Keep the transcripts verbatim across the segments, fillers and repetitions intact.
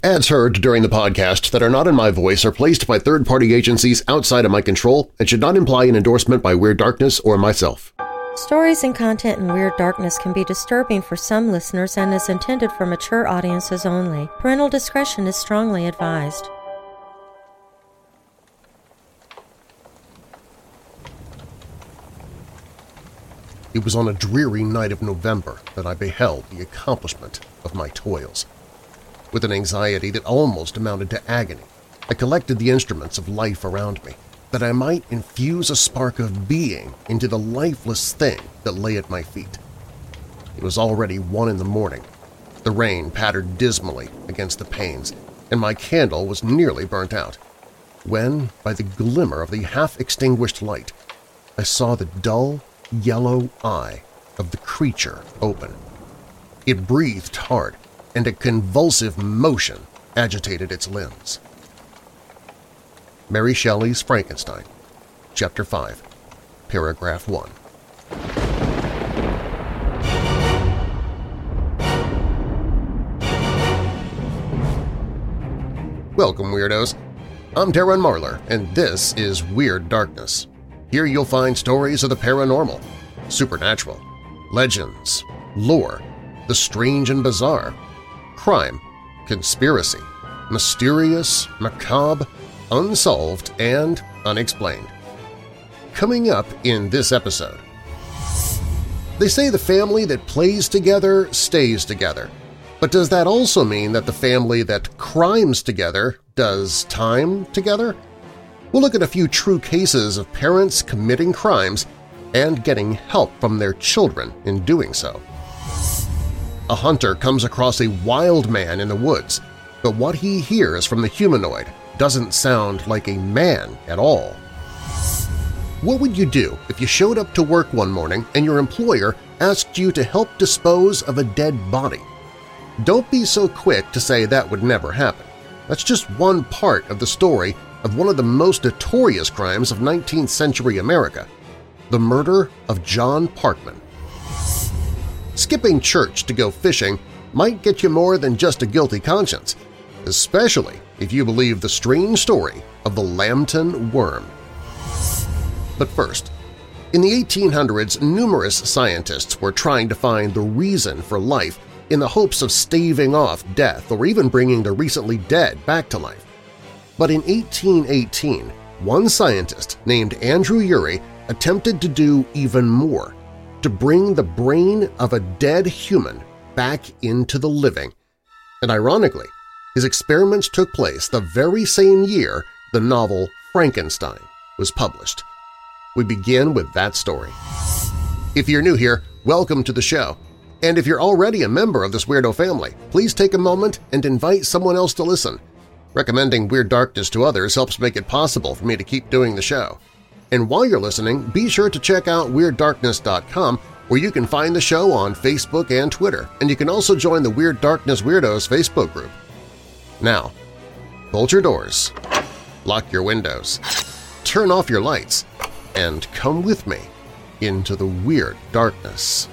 Ads heard during the podcast that are not in my voice are placed by third-party agencies outside of my control and should not imply an endorsement by Weird Darkness or myself. Stories and content in Weird Darkness can be disturbing for some listeners and is intended for mature audiences only. Parental discretion is strongly advised. It was on a dreary night of November that I beheld the accomplishment of my toils. With an anxiety that almost amounted to agony, I collected the instruments of life around me, that I might infuse a spark of being into the lifeless thing that lay at my feet. It was already one in the morning. The rain pattered dismally against the panes, and my candle was nearly burnt out, when, by the glimmer of the half-extinguished light, I saw the dull, yellow eye of the creature open. It breathed hard, and a convulsive motion agitated its limbs. Mary Shelley's Frankenstein, Chapter five, Paragraph one. Welcome, Weirdos! I'm Darren Marlar, and this is Weird Darkness. Here you'll find stories of the paranormal, supernatural, legends, lore, the strange and bizarre, crime, conspiracy, mysterious, macabre, unsolved, and unexplained. Coming up in this episode, they say the family that plays together stays together, but does that also mean that the family that crimes together does time together? We'll look at a few true cases of parents committing crimes and getting help from their children in doing so. A hunter comes across a wild man in the woods, but what he hears from the humanoid doesn't sound like a man at all. What would you do if you showed up to work one morning and your employer asked you to help dispose of a dead body? Don't be so quick to say that would never happen. That's just one part of the story of one of the most notorious crimes of nineteenth century America, the murder of John Parkman. Skipping church to go fishing might get you more than just a guilty conscience, especially if you believe the strange story of the Lambton worm. But first, in the eighteen hundreds, numerous scientists were trying to find the reason for life in the hopes of staving off death or even bringing the recently dead back to life. But in eighteen eighteen, one scientist named Andrew Urey attempted to do even more, to bring the brain of a dead human back into the living. And ironically, his experiments took place the very same year the novel Frankenstein was published. We begin with that story. If you're new here, welcome to the show. And if you're already a member of this weirdo family, please take a moment and invite someone else to listen. Recommending Weird Darkness to others helps make it possible for me to keep doing the show. And while you're listening, be sure to check out Weird Darkness dot com, where you can find the show on Facebook and Twitter, and you can also join the Weird Darkness Weirdos Facebook group. Now, bolt your doors, lock your windows, turn off your lights, and come with me into the Weird Darkness.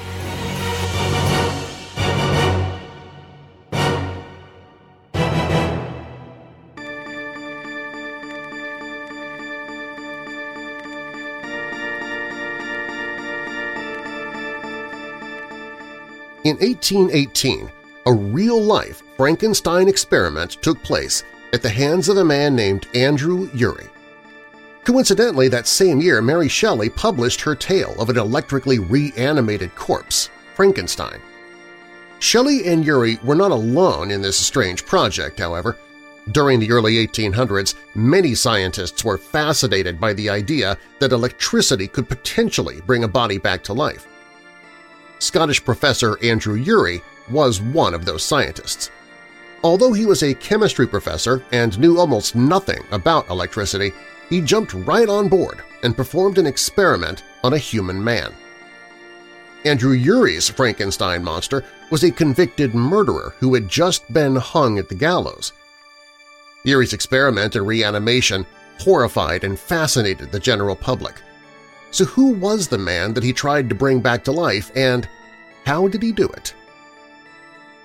In eighteen eighteen, a real-life Frankenstein experiment took place at the hands of a man named Andrew Urey. Coincidentally, that same year, Mary Shelley published her tale of an electrically reanimated corpse, Frankenstein. Shelley and Urey were not alone in this strange project, however. During the early eighteen hundreds, many scientists were fascinated by the idea that electricity could potentially bring a body back to life. Scottish professor Andrew Urey was one of those scientists. Although he was a chemistry professor and knew almost nothing about electricity, he jumped right on board and performed an experiment on a human man. Andrew Urey's Frankenstein monster was a convicted murderer who had just been hung at the gallows. Urey's experiment in reanimation horrified and fascinated the general public. So who was the man that he tried to bring back to life, and how did he do it?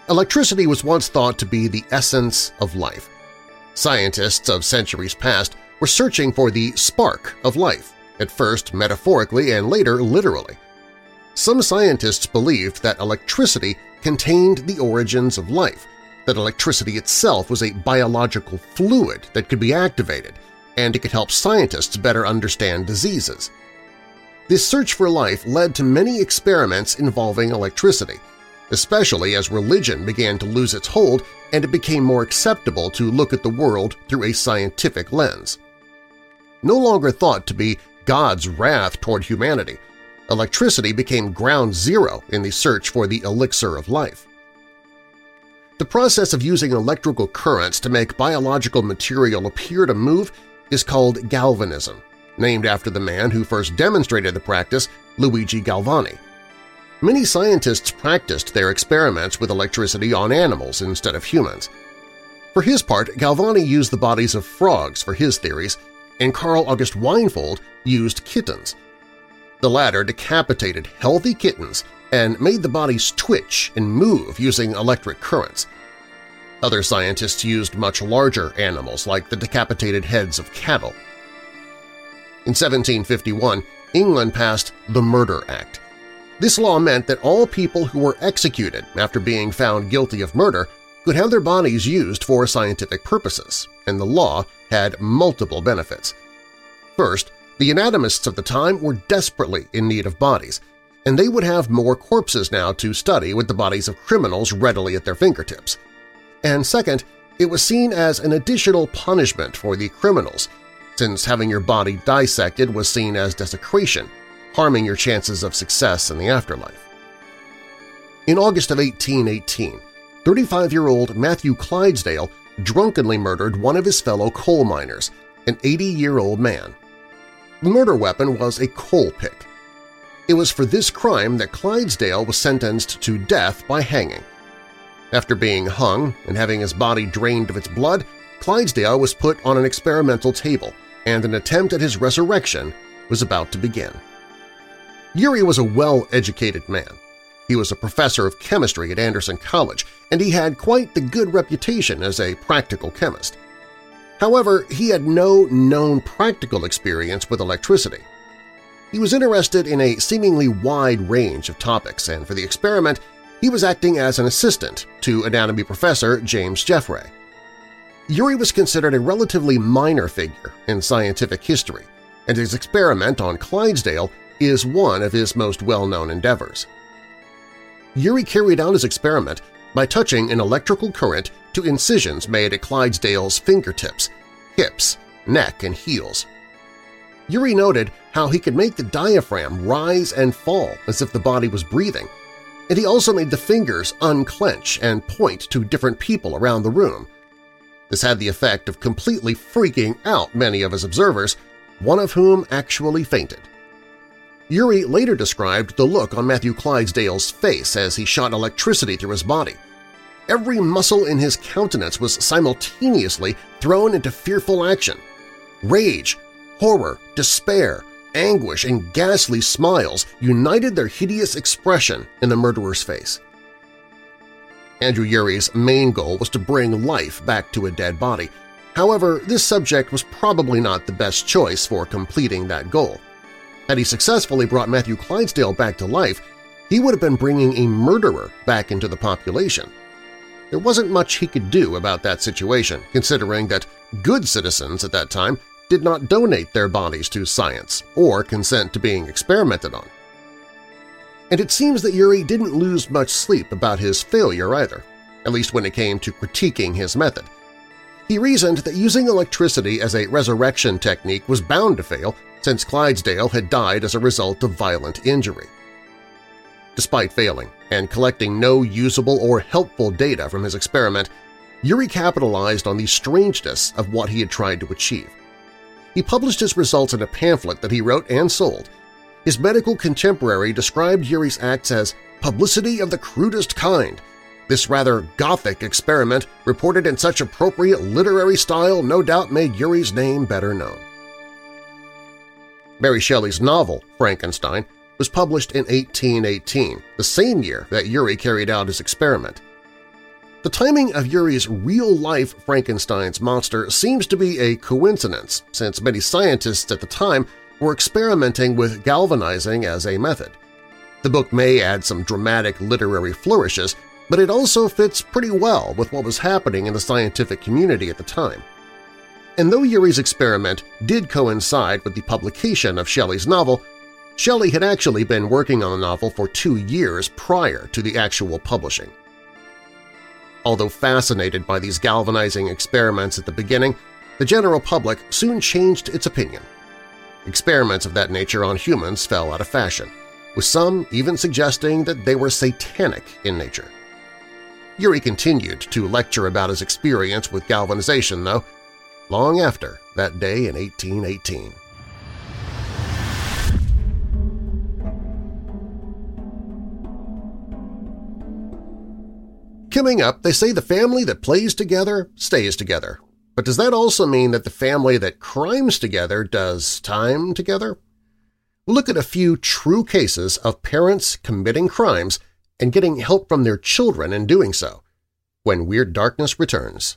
Electricity was once thought to be the essence of life. Scientists of centuries past were searching for the spark of life, at first metaphorically and later literally. Some scientists believed that electricity contained the origins of life, that electricity itself was a biological fluid that could be activated, and it could help scientists better understand diseases. This search for life led to many experiments involving electricity, especially as religion began to lose its hold and it became more acceptable to look at the world through a scientific lens. No longer thought to be God's wrath toward humanity, electricity became ground zero in the search for the elixir of life. The process of using electrical currents to make biological material appear to move is called galvanism, named after the man who first demonstrated the practice, Luigi Galvani. Many scientists practiced their experiments with electricity on animals instead of humans. For his part, Galvani used the bodies of frogs for his theories, and Carl August Weinfold used kittens. The latter decapitated healthy kittens and made the bodies twitch and move using electric currents. Other scientists used much larger animals like the decapitated heads of cattle. In seventeen fifty-one, England passed the Murder Act. This law meant that all people who were executed after being found guilty of murder could have their bodies used for scientific purposes, and the law had multiple benefits. First, the anatomists of the time were desperately in need of bodies, and they would have more corpses now to study with the bodies of criminals readily at their fingertips. And second, it was seen as an additional punishment for the criminals, since having your body dissected was seen as desecration, harming your chances of success in the afterlife. In August of eighteen eighteen, thirty-five-year-old Matthew Clydesdale drunkenly murdered one of his fellow coal miners, an eighty-year-old man. The murder weapon was a coal pick. It was for this crime that Clydesdale was sentenced to death by hanging. After being hung and having his body drained of its blood, Clydesdale was put on an experimental table, and an attempt at his resurrection was about to begin. Urey was a well-educated man. He was a professor of chemistry at Anderson College, and he had quite the good reputation as a practical chemist. However, he had no known practical experience with electricity. He was interested in a seemingly wide range of topics, and for the experiment, he was acting as an assistant to anatomy professor James Jeffrey. Urey was considered a relatively minor figure in scientific history, and his experiment on Clydesdale is one of his most well-known endeavors. Urey carried out his experiment by touching an electrical current to incisions made at Clydesdale's fingertips, hips, neck, and heels. Urey noted how he could make the diaphragm rise and fall as if the body was breathing, and he also made the fingers unclench and point to different people around the room. This had the effect of completely freaking out many of his observers, one of whom actually fainted. Urey later described the look on Matthew Clydesdale's face as he shot electricity through his body. Every muscle in his countenance was simultaneously thrown into fearful action. Rage, horror, despair, anguish, and ghastly smiles united their hideous expression in the murderer's face. Andrew Urey's main goal was to bring life back to a dead body. However, this subject was probably not the best choice for completing that goal. Had he successfully brought Matthew Clydesdale back to life, he would have been bringing a murderer back into the population. There wasn't much he could do about that situation, considering that good citizens at that time did not donate their bodies to science or consent to being experimented on. And it seems that Urey didn't lose much sleep about his failure either, at least when it came to critiquing his method. He reasoned that using electricity as a resurrection technique was bound to fail since Clydesdale had died as a result of violent injury. Despite failing and collecting no usable or helpful data from his experiment, Urey capitalized on the strangeness of what he had tried to achieve. He published his results in a pamphlet that he wrote and sold. His medical contemporary described Urey's acts as publicity of the crudest kind. This rather gothic experiment, reported in such appropriate literary style, no doubt made Urey's name better known. Mary Shelley's novel, Frankenstein, was published in eighteen eighteen, the same year that Urey carried out his experiment. The timing of Yuri's real-life Frankenstein's monster seems to be a coincidence, since many scientists at the time were experimenting with galvanizing as a method. The book may add some dramatic literary flourishes, but it also fits pretty well with what was happening in the scientific community at the time. And though Yuri's experiment did coincide with the publication of Shelley's novel, Shelley had actually been working on the novel for two years prior to the actual publishing. Although fascinated by these galvanizing experiments at the beginning, the general public soon changed its opinion. Experiments of that nature on humans fell out of fashion, with some even suggesting that they were satanic in nature. Yuri continued to lecture about his experience with galvanization, though, long after that day in eighteen eighteen. Coming up, they say the family that plays together stays together. But does that also mean that the family that crimes together does time together? We'll look at a few true cases of parents committing crimes and getting help from their children in doing so, when Weird Darkness returns.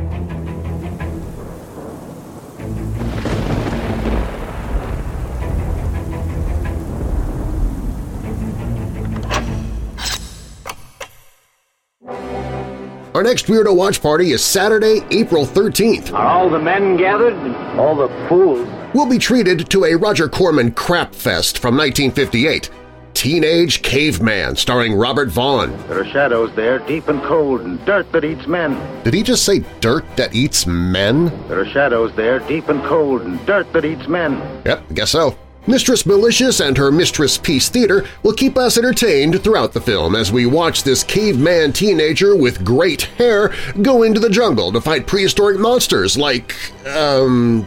Our next Weirdo Watch Party is Saturday, April thirteenth. Are all the men gathered? All the fools? We'll be treated to a Roger Corman crap fest from nineteen fifty-eight, Teenage Caveman, starring Robert Vaughn. There are shadows there, deep and cold, and dirt that eats men. Did he just say dirt that eats men? There are shadows there, deep and cold, and dirt that eats men. Yep, I guess so. Mistress Malicious and her Mistress Peace Theater will keep us entertained throughout the film as we watch this caveman teenager with great hair go into the jungle to fight prehistoric monsters like, um,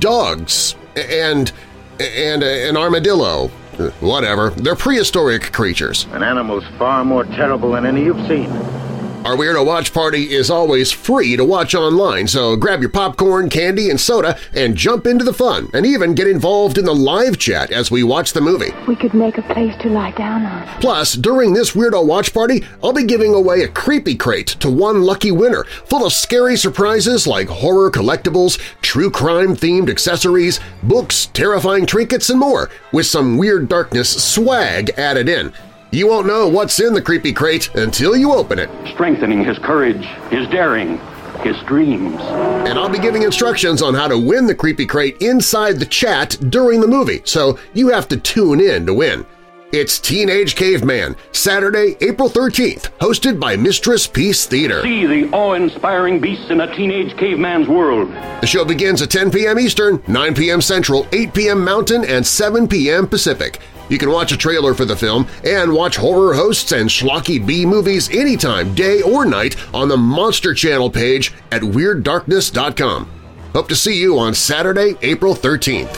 dogs and, and an armadillo. Whatever, they're prehistoric creatures. An animal's far more terrible than any you've seen. Our Weirdo Watch Party is always free to watch online, so grab your popcorn, candy, and soda and jump into the fun, and even get involved in the live chat as we watch the movie. We could make a place to lie down on. Plus, during this Weirdo Watch Party, I'll be giving away a Creepy Crate to one lucky winner, full of scary surprises like horror collectibles, true crime-themed accessories, books, terrifying trinkets, and more, with some Weird Darkness swag added in. You won't know what's in the Creepy Crate until you open it. Strengthening his courage, his daring, his dreams. And I'll be giving instructions on how to win the Creepy Crate inside the chat during the movie, so you have to tune in to win. It's Teenage Caveman, Saturday, April thirteenth, hosted by Mistress Peace Theater. See the awe-inspiring beasts in a teenage caveman's world. The show begins at ten p m Eastern, nine p m Central, eight p m Mountain, and seven p m Pacific. You can watch a trailer for the film and watch horror hosts and schlocky B-movies anytime, day or night, on the Monster Channel page at Weird Darkness dot com. Hope to see you on Saturday, April thirteenth.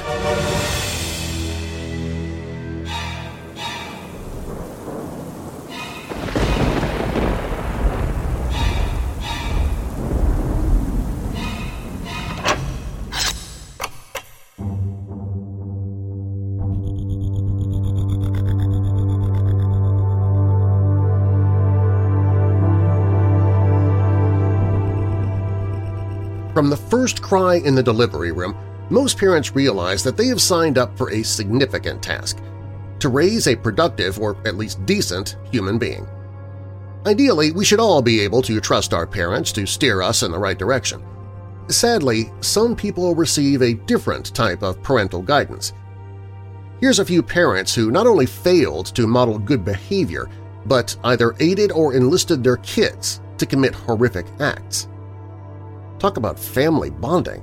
From the first cry in the delivery room, most parents realize that they have signed up for a significant task – to raise a productive or at least decent human being. Ideally, we should all be able to trust our parents to steer us in the right direction. Sadly, some people receive a different type of parental guidance. Here's a few parents who not only failed to model good behavior, but either aided or enlisted their kids to commit horrific acts. Talk about family bonding.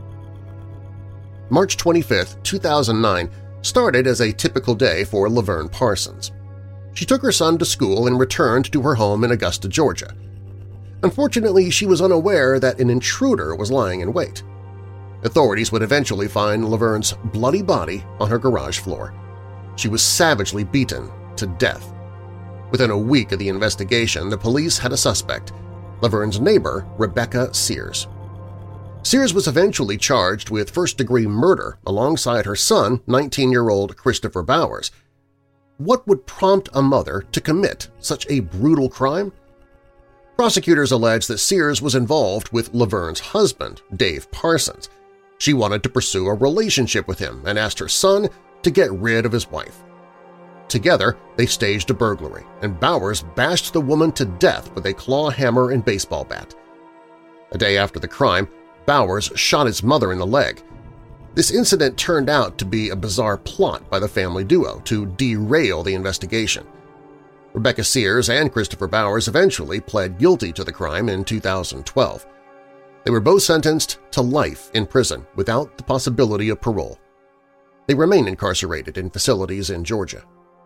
March twenty-fifth, two thousand nine started as a typical day for Laverne Parsons. She took her son to school and returned to her home in Augusta, Georgia. Unfortunately, she was unaware that an intruder was lying in wait. Authorities would eventually find Laverne's bloody body on her garage floor. She was savagely beaten to death. Within a week of the investigation, the police had a suspect, Laverne's neighbor, Rebecca Sears. Sears was eventually charged with first-degree murder alongside her son, nineteen-year-old Christopher Bowers. What would prompt a mother to commit such a brutal crime? Prosecutors allege that Sears was involved with Laverne's husband, Dave Parsons. She wanted to pursue a relationship with him and asked her son to get rid of his wife. Together, they staged a burglary, and Bowers bashed the woman to death with a claw hammer and baseball bat. A day after the crime, Bowers shot his mother in the leg. This incident turned out to be a bizarre plot by the family duo to derail the investigation. Rebecca Sears and Christopher Bowers eventually pled guilty to the crime in two thousand twelve. They were both sentenced to life in prison without the possibility of parole. They remain incarcerated in facilities in Georgia.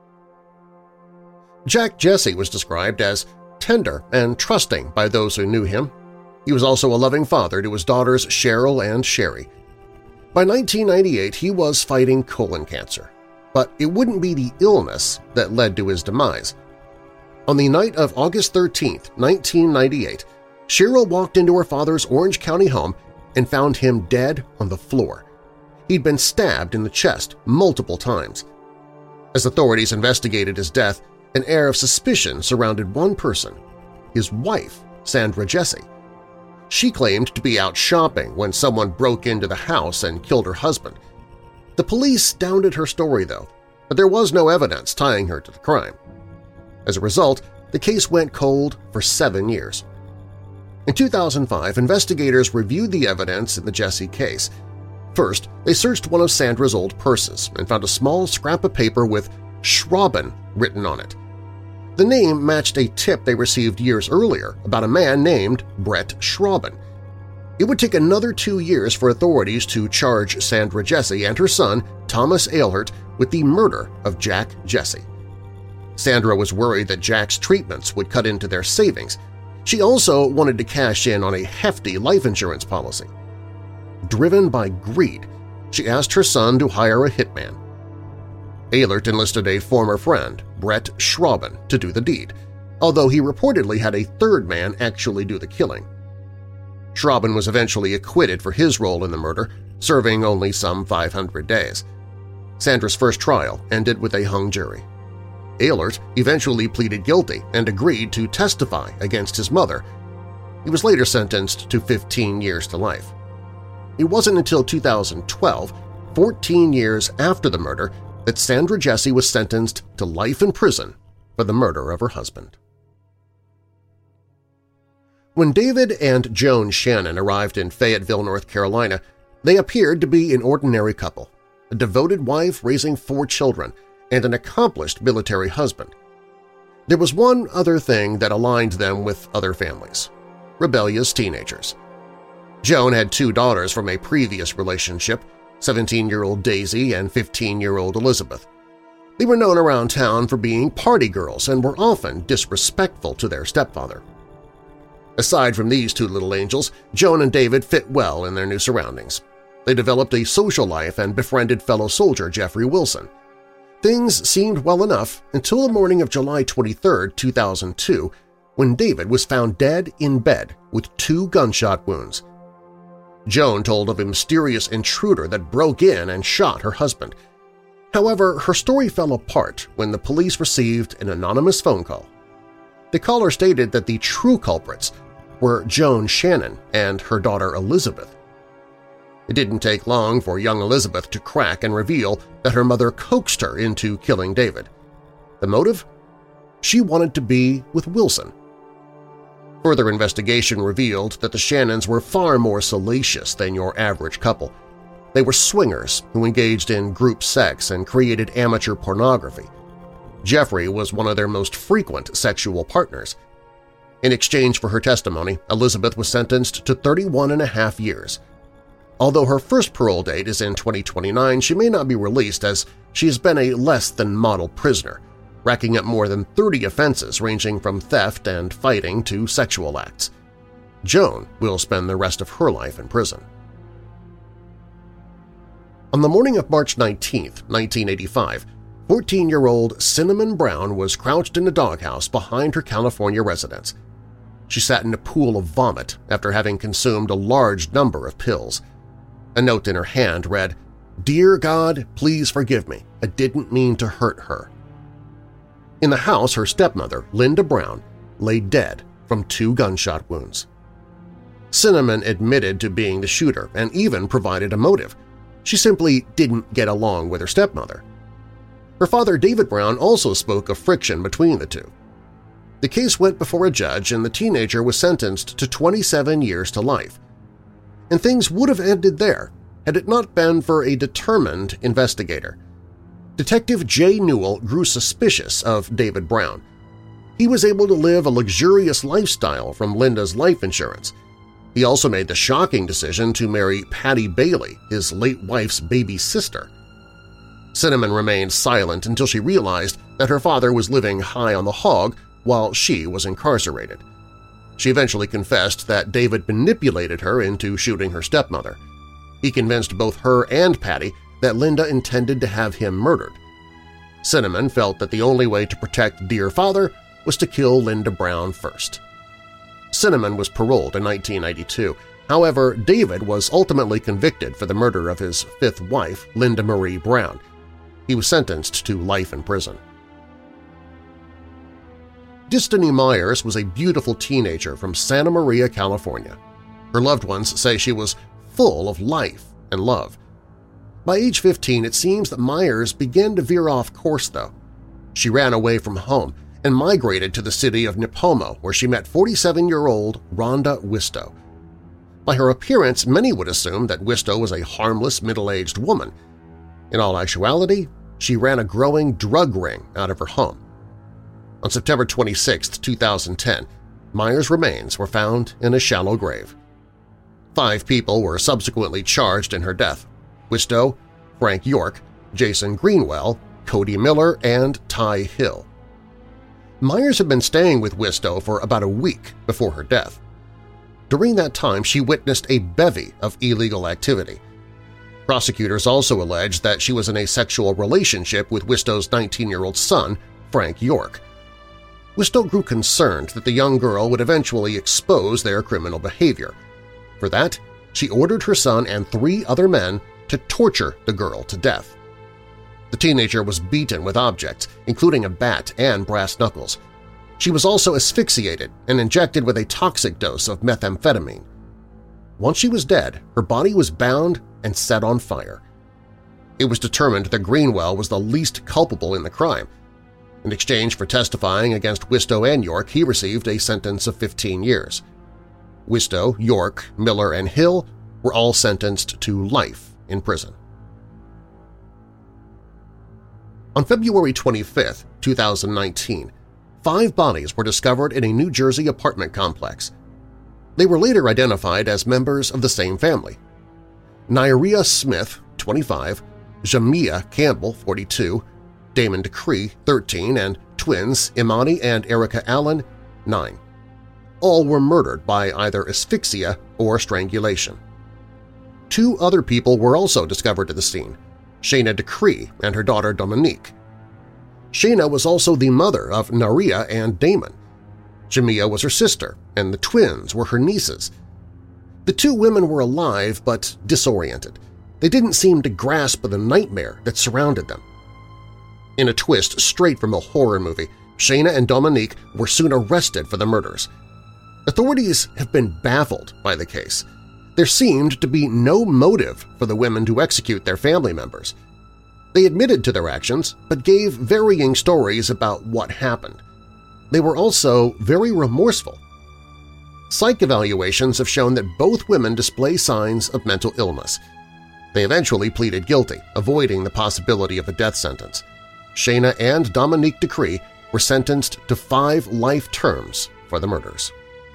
Jack Jesse was described as tender and trusting by those who knew him. He was also a loving father to his daughters Cheryl and Sherry. By nineteen ninety-eight, he was fighting colon cancer, but it wouldn't be the illness that led to his demise. On the night of August thirteenth, nineteen ninety-eight, Cheryl walked into her father's Orange County home and found him dead on the floor. He'd been stabbed in the chest multiple times. As authorities investigated his death, an air of suspicion surrounded one person, his wife, Sandra Jesse. She claimed to be out shopping when someone broke into the house and killed her husband. The police doubted her story, though, but there was no evidence tying her to the crime. As a result, the case went cold for seven years. In two thousand five, investigators reviewed the evidence in the Jesse case. First, they searched one of Sandra's old purses and found a small scrap of paper with Schrauben written on it. The name matched a tip they received years earlier about a man named Brett Schrauben. It would take another two years for authorities to charge Sandra Jesse and her son, Thomas Eilhart, with the murder of Jack Jesse. Sandra was worried that Jack's treatments would cut into their savings. She also wanted to cash in on a hefty life insurance policy. Driven by greed, she asked her son to hire a hitman. Eilhart enlisted a former friend, Brett Schrauben, to do the deed, although he reportedly had a third man actually do the killing. Schrauben was eventually acquitted for his role in the murder, serving only some five hundred days. Sandra's first trial ended with a hung jury. Eilhart eventually pleaded guilty and agreed to testify against his mother. He was later sentenced to fifteen years to life. It wasn't until two thousand twelve, fourteen years after the murder, that Sandra Jesse was sentenced to life in prison for the murder of her husband. When David and Joan Shannon arrived in Fayetteville, North Carolina, they appeared to be an ordinary couple, a devoted wife raising four children, and an accomplished military husband. There was one other thing that aligned them with other families – rebellious teenagers. Joan had two daughters from a previous relationship, seventeen-year-old Daisy and fifteen-year-old Elizabeth. They were known around town for being party girls and were often disrespectful to their stepfather. Aside from these two little angels, Joan and David fit well in their new surroundings. They developed a social life and befriended fellow soldier Jeffrey Wilson. Things seemed well enough until the morning of July twenty-third, two thousand two, when David was found dead in bed with two gunshot wounds. Joan told of a mysterious intruder that broke in and shot her husband. However, her story fell apart when the police received an anonymous phone call. The caller stated that the true culprits were Joan Shannon and her daughter Elizabeth. It didn't take long for young Elizabeth to crack and reveal that her mother coaxed her into killing David. The motive? She wanted to be with Wilson. Further investigation revealed that the Shannons were far more salacious than your average couple. They were swingers who engaged in group sex and created amateur pornography. Jeffrey was one of their most frequent sexual partners. In exchange for her testimony, Elizabeth was sentenced to thirty-one and a half years. Although her first parole date is in twenty twenty-nine, she may not be released as she has been a less-than-model prisoner, racking up more than thirty offenses ranging from theft and fighting to sexual acts. Joan will spend the rest of her life in prison. On the morning of March nineteenth, nineteen eighty-five, fourteen-year-old Cinnamon Brown was crouched in a doghouse behind her California residence. She sat in a pool of vomit after having consumed a large number of pills. A note in her hand read, "Dear God, please forgive me. I didn't mean to hurt her." In the house, her stepmother, Linda Brown, lay dead from two gunshot wounds. Cinnamon admitted to being the shooter and even provided a motive. She simply didn't get along with her stepmother. Her father, David Brown, also spoke of friction between the two. The case went before a judge and the teenager was sentenced to twenty-seven years to life. And things would have ended there had it not been for a determined investigator. Detective Jay Newell grew suspicious of David Brown. He was able to live a luxurious lifestyle from Linda's life insurance. He also made the shocking decision to marry Patty Bailey, his late wife's baby sister. Cinnamon remained silent until she realized that her father was living high on the hog while she was incarcerated. She eventually confessed that David manipulated her into shooting her stepmother. He convinced both her and Patty that Linda intended to have him murdered. Cinnamon felt that the only way to protect dear father was to kill Linda Brown first. Cinnamon was paroled in nineteen ninety-two. However, David was ultimately convicted for the murder of his fifth wife, Linda Marie Brown. He was sentenced to life in prison. Destiny Myers was a beautiful teenager from Santa Maria, California. Her loved ones say she was full of life and love. By age fifteen, it seems that Myers began to veer off course, though. She ran away from home and migrated to the city of Nipomo, where she met forty-seven-year-old Rhonda Wistow. By her appearance, many would assume that Wistow was a harmless middle-aged woman. In all actuality, she ran a growing drug ring out of her home. On September twenty-sixth, two thousand ten, Myers' remains were found in a shallow grave. Five people were subsequently charged in her death: Wistow, Frank York, Jason Greenwell, Cody Miller, and Ty Hill. Myers had been staying with Wistow for about a week before her death. During that time, she witnessed a bevy of illegal activity. Prosecutors also alleged that she was in a sexual relationship with Wistow's nineteen-year-old son, Frank York. Wistow grew concerned that the young girl would eventually expose their criminal behavior. For that, she ordered her son and three other men to torture the girl to death. The teenager was beaten with objects, including a bat and brass knuckles. She was also asphyxiated and injected with a toxic dose of methamphetamine. Once she was dead, her body was bound and set on fire. It was determined that Greenwell was the least culpable in the crime. In exchange for testifying against Wistow and York, he received a sentence of fifteen years. Wistow, York, Miller, and Hill were all sentenced to life in prison. On February twenty-fifth, two thousand nineteen, five bodies were discovered in a New Jersey apartment complex. They were later identified as members of the same family. Nyria Smith, twenty-five, Jamia Campbell, forty-two, Damon Decree, thirteen, and twins Imani and Erica Allen, nine. All were murdered by either asphyxia or strangulation. Two other people were also discovered at the scene: Shayna Decree and her daughter Dominique. Shayna was also the mother of Naria and Damon. Jamia was her sister, and the twins were her nieces. The two women were alive but disoriented. They didn't seem to grasp the nightmare that surrounded them. In a twist straight from a horror movie, Shayna and Dominique were soon arrested for the murders. Authorities have been baffled by the case. There seemed to be no motive for the women to execute their family members. They admitted to their actions, but gave varying stories about what happened. They were also very remorseful. Psych evaluations have shown that both women display signs of mental illness. They eventually pleaded guilty, avoiding the possibility of a death sentence. Shayna and Dominique Decree were sentenced to five life terms for the murders.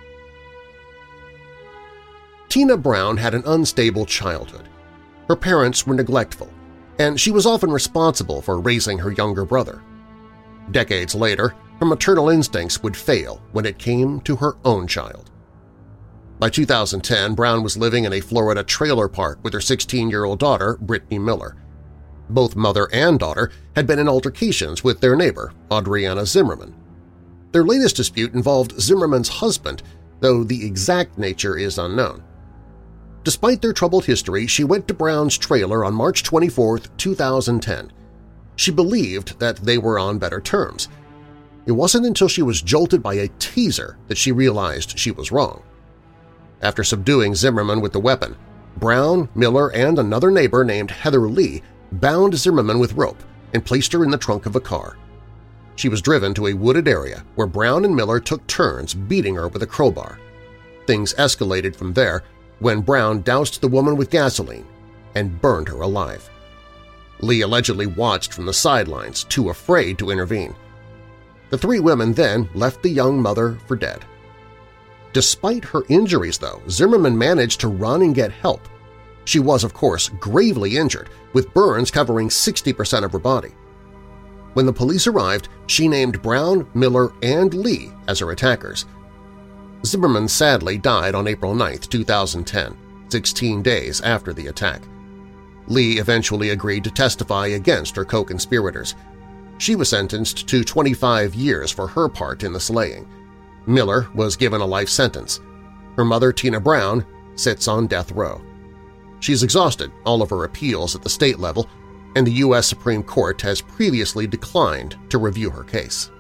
Tina Brown had an unstable childhood. Her parents were neglectful, and she was often responsible for raising her younger brother. Decades later, her maternal instincts would fail when it came to her own child. By two thousand ten, Brown was living in a Florida trailer park with her sixteen-year-old daughter, Brittany Miller. Both mother and daughter had been in altercations with their neighbor, Audriana Zimmerman. Their latest dispute involved Zimmerman's husband, though the exact nature is unknown. Despite their troubled history, she went to Brown's trailer on March twenty-fourth, two thousand ten. She believed that they were on better terms. It wasn't until she was jolted by a taser that she realized she was wrong. After subduing Zimmerman with the weapon, Brown, Miller, and another neighbor named Heather Lee bound Zimmerman with rope and placed her in the trunk of a car. She was driven to a wooded area where Brown and Miller took turns beating her with a crowbar. Things escalated from there when Brown doused the woman with gasoline and burned her alive. Lee allegedly watched from the sidelines, too afraid to intervene. The three women then left the young mother for dead. Despite her injuries, though, Zimmerman managed to run and get help. She was, of course, gravely injured, with burns covering sixty percent of her body. When the police arrived, she named Brown, Miller, and Lee as her attackers. Zimmerman sadly died on April ninth, two thousand ten, sixteen days after the attack. Lee eventually agreed to testify against her co-conspirators. She was sentenced to twenty-five years for her part in the slaying. Miller was given a life sentence. Her mother, Tina Brown, sits on death row. She's exhausted all of her appeals at the state level, and the U S Supreme Court has previously declined to review her case.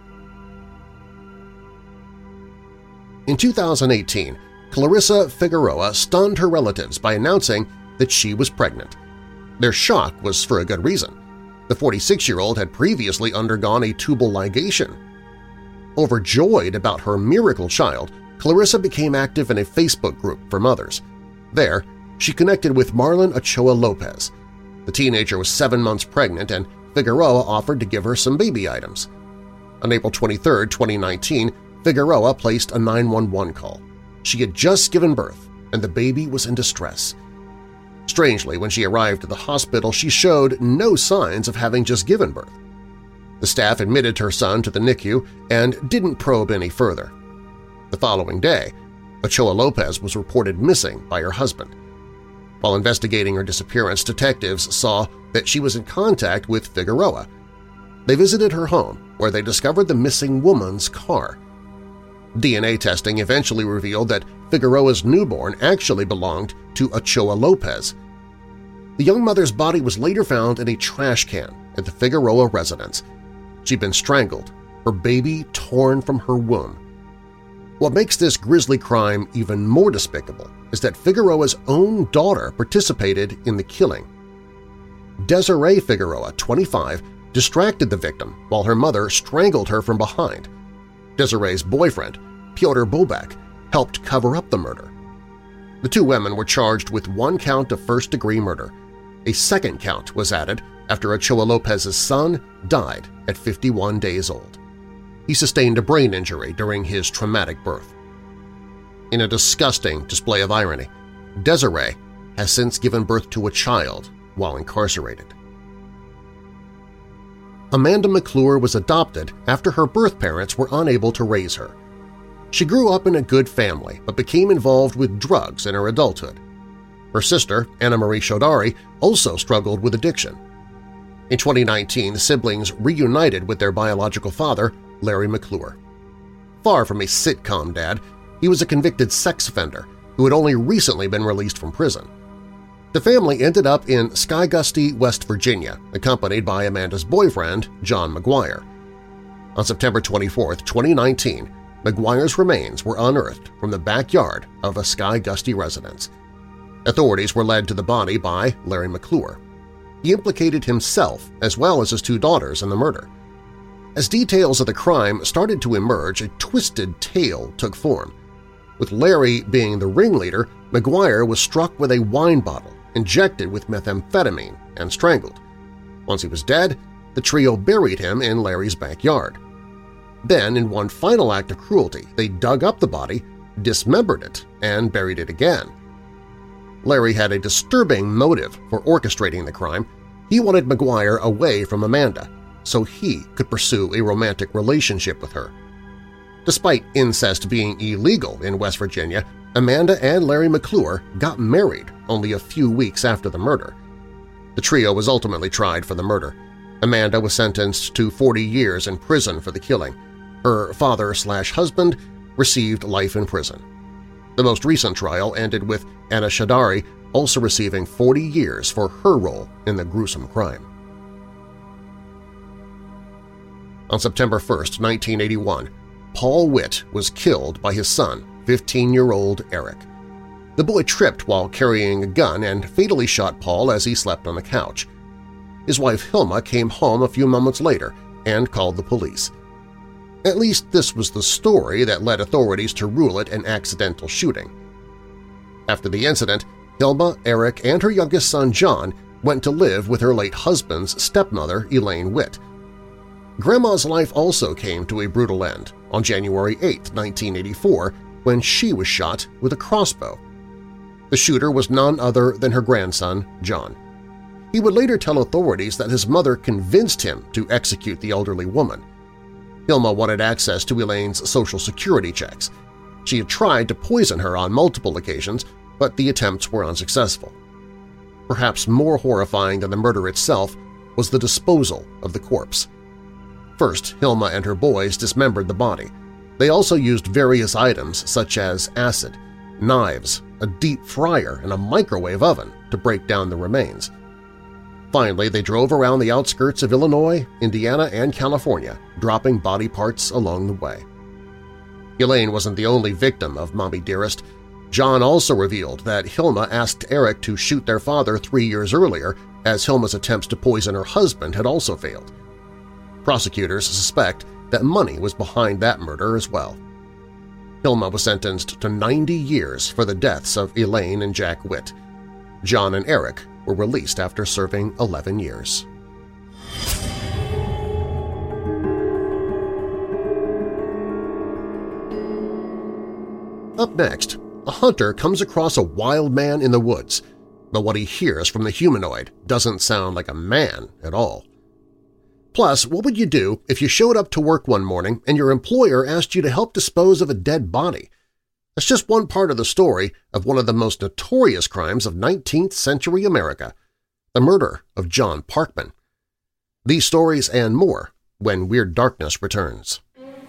In two thousand eighteen, Clarissa Figueroa stunned her relatives by announcing that she was pregnant. Their shock was for a good reason. The forty-six-year-old had previously undergone a tubal ligation. Overjoyed about her miracle child, Clarissa became active in a Facebook group for mothers. There, she connected with Marlon Ochoa Lopez. The teenager was seven months pregnant, and Figueroa offered to give her some baby items. On April twenty-third, twenty nineteen, Figueroa placed a nine one one call. She had just given birth, and the baby was in distress. Strangely, when she arrived at the hospital, she showed no signs of having just given birth. The staff admitted her son to the N I C U and didn't probe any further. The following day, Ochoa Lopez was reported missing by her husband. While investigating her disappearance, detectives saw that she was in contact with Figueroa. They visited her home, where they discovered the missing woman's car. D N A testing eventually revealed that Figueroa's newborn actually belonged to Ochoa Lopez. The young mother's body was later found in a trash can at the Figueroa residence. She'd been strangled, her baby torn from her womb. What makes this grisly crime even more despicable is that Figueroa's own daughter participated in the killing. Desiree Figueroa, twenty-five, distracted the victim while her mother strangled her from behind. Desiree's boyfriend, Piotr Bobek, helped cover up the murder. The two women were charged with one count of first-degree murder. A second count was added after Ochoa Lopez's son died at fifty-one days old. He sustained a brain injury during his traumatic birth. In a disgusting display of irony, Desiree has since given birth to a child while incarcerated. Amanda McClure was adopted after her birth parents were unable to raise her. She grew up in a good family but became involved with drugs in her adulthood. Her sister, Anna Marie Chaudhary, also struggled with addiction. In twenty nineteen, the siblings reunited with their biological father, Larry McClure. Far from a sitcom dad, he was a convicted sex offender who had only recently been released from prison. The family ended up in Sky-Gusty, West Virginia, accompanied by Amanda's boyfriend, John McGuire. On September twenty-fourth, twenty nineteen, McGuire's remains were unearthed from the backyard of a Sky-Gusty residence. Authorities were led to the body by Larry McClure. He implicated himself as well as his two daughters in the murder. As details of the crime started to emerge, a twisted tale took form. With Larry being the ringleader, McGuire was struck with a wine bottle, injected with methamphetamine, and strangled. Once he was dead, the trio buried him in Larry's backyard. Then, in one final act of cruelty, they dug up the body, dismembered it, and buried it again. Larry had a disturbing motive for orchestrating the crime. He wanted McGuire away from Amanda, so he could pursue a romantic relationship with her. Despite incest being illegal in West Virginia, Amanda and Larry McClure got married only a few weeks after the murder. The trio was ultimately tried for the murder. Amanda was sentenced to forty years in prison for the killing. Her father-slash-husband received life in prison. The most recent trial ended with Anna Chaudhary also receiving forty years for her role in the gruesome crime. On September first, nineteen eighty-one, Paul Witt was killed by his son, fifteen-year-old Eric. The boy tripped while carrying a gun and fatally shot Paul as he slept on the couch. His wife Hilma came home a few moments later and called the police. At least this was the story that led authorities to rule it an accidental shooting. After the incident, Hilma, Eric, and her youngest son John went to live with her late husband's stepmother, Elaine Witt. Grandma's life also came to a brutal end on January eighth, nineteen eighty-four, when she was shot with a crossbow. The shooter was none other than her grandson, John. He would later tell authorities that his mother convinced him to execute the elderly woman. Hilma wanted access to Elaine's Social Security checks. She had tried to poison her on multiple occasions, but the attempts were unsuccessful. Perhaps more horrifying than the murder itself was the disposal of the corpse. First, Hilma and her boys dismembered the body. They also used various items such as acid, knives, a deep fryer, and a microwave oven to break down the remains. Finally, they drove around the outskirts of Illinois, Indiana, and California, dropping body parts along the way. Elaine wasn't the only victim of Mommy Dearest. John also revealed that Hilma asked Eric to shoot their father three years earlier, as Hilma's attempts to poison her husband had also failed. Prosecutors suspect that money was behind that murder as well. Hilma was sentenced to ninety years for the deaths of Elaine and Jack Witt. John and Eric were released after serving eleven years. Up next, a hunter comes across a wild man in the woods, but what he hears from the humanoid doesn't sound like a man at all. Plus, what would you do if you showed up to work one morning and your employer asked you to help dispose of a dead body? That's just one part of the story of one of the most notorious crimes of nineteenth century America, the murder of John Parkman. These stories and more when Weird Darkness returns.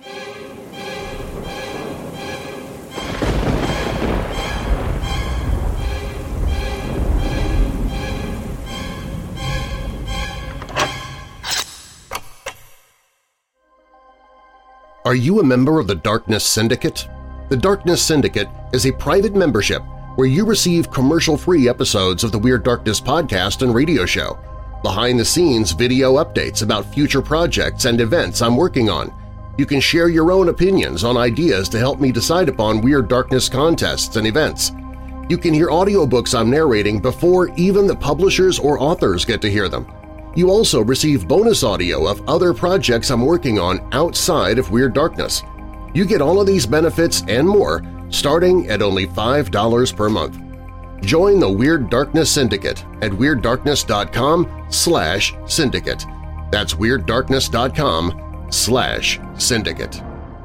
Are you a member of the Darkness Syndicate? The Darkness Syndicate is a private membership where you receive commercial-free episodes of the Weird Darkness podcast and radio show, behind-the-scenes video updates about future projects and events I'm working on. You can share your own opinions on ideas to help me decide upon Weird Darkness contests and events. You can hear audiobooks I'm narrating before even the publishers or authors get to hear them. You also receive bonus audio of other projects I'm working on outside of Weird Darkness. You get all of these benefits and more starting at only five dollars per month. Join the Weird Darkness Syndicate at weirddarkness dot com slash syndicate. That's weirddarkness dot com slash syndicate.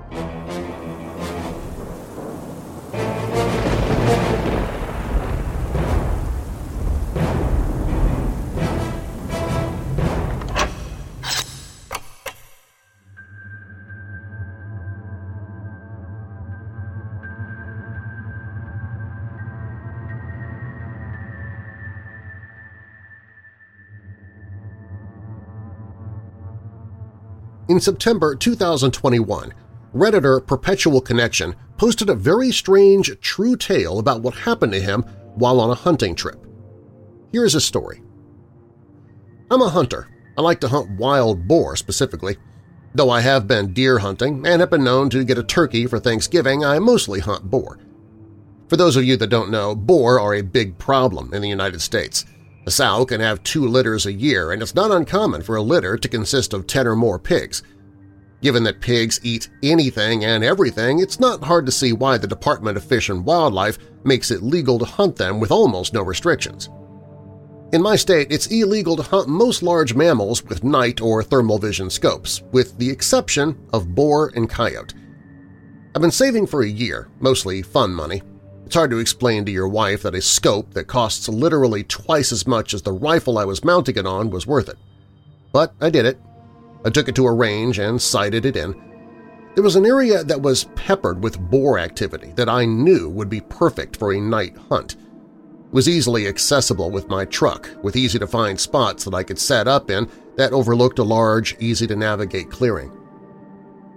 In September two thousand twenty-one, Redditor Perpetual Connection posted a very strange true tale about what happened to him while on a hunting trip. Here's his story. I'm a hunter. I like to hunt wild boar specifically. Though I have been deer hunting and have been known to get a turkey for Thanksgiving, I mostly hunt boar. For those of you that don't know, boar are a big problem in the United States. A sow can have two litters a year, and it's not uncommon for a litter to consist of ten or more pigs. Given that pigs eat anything and everything, it's not hard to see why the Department of Fish and Wildlife makes it legal to hunt them with almost no restrictions. In my state, it's illegal to hunt most large mammals with night or thermal vision scopes, with the exception of boar and coyote. I've been saving for a year, mostly fun money. It's hard to explain to your wife that a scope that costs literally twice as much as the rifle I was mounting it on was worth it. But I did it. I took it to a range and sighted it in. There was an area that was peppered with boar activity that I knew would be perfect for a night hunt. It was easily accessible with my truck, with easy-to-find spots that I could set up in that overlooked a large, easy-to-navigate clearing.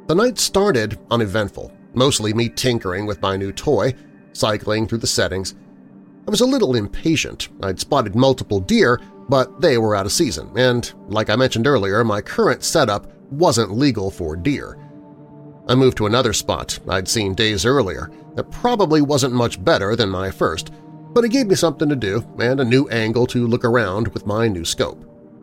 The night started uneventful, mostly me tinkering with my new toy, cycling through the settings. I was a little impatient. I'd spotted multiple deer, but they were out of season, and, like I mentioned earlier, my current setup wasn't legal for deer. I moved to another spot I'd seen days earlier that probably wasn't much better than my first, but it gave me something to do and a new angle to look around with my new scope.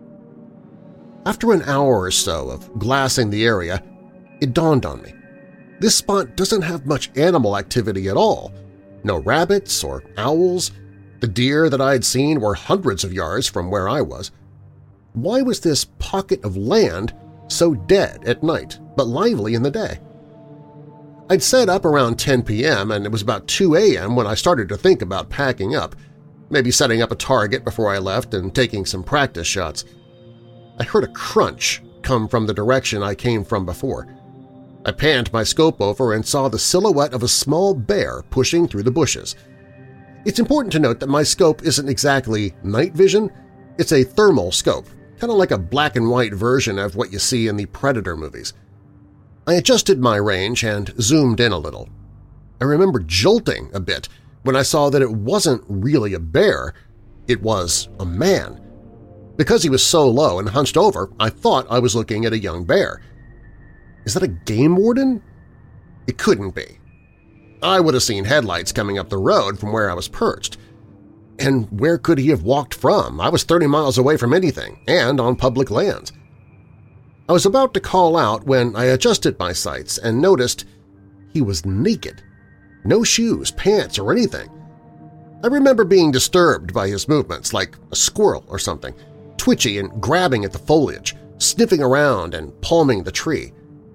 After an hour or so of glassing the area, it dawned on me. This spot doesn't have much animal activity at all. No rabbits or owls. The deer that I had seen were hundreds of yards from where I was. Why was this pocket of land so dead at night, but lively in the day? I'd set up around ten p m and it was about two a m when I started to think about packing up, maybe setting up a target before I left and taking some practice shots. I heard a crunch come from the direction I came from before. I panned my scope over and saw the silhouette of a small bear pushing through the bushes. It's important to note that my scope isn't exactly night vision, it's a thermal scope, kind of like a black and white version of what you see in the Predator movies. I adjusted my range and zoomed in a little. I remember jolting a bit when I saw that it wasn't really a bear, it was a man. Because he was so low and hunched over, I thought I was looking at a young bear. Is that a game warden? It couldn't be. I would have seen headlights coming up the road from where I was perched. And where could he have walked from? I was thirty miles away from anything, and on public lands. I was about to call out when I adjusted my sights and noticed he was naked. No shoes, pants, or anything. I remember being disturbed by his movements like a squirrel or something, twitchy and grabbing at the foliage, sniffing around and palming the tree.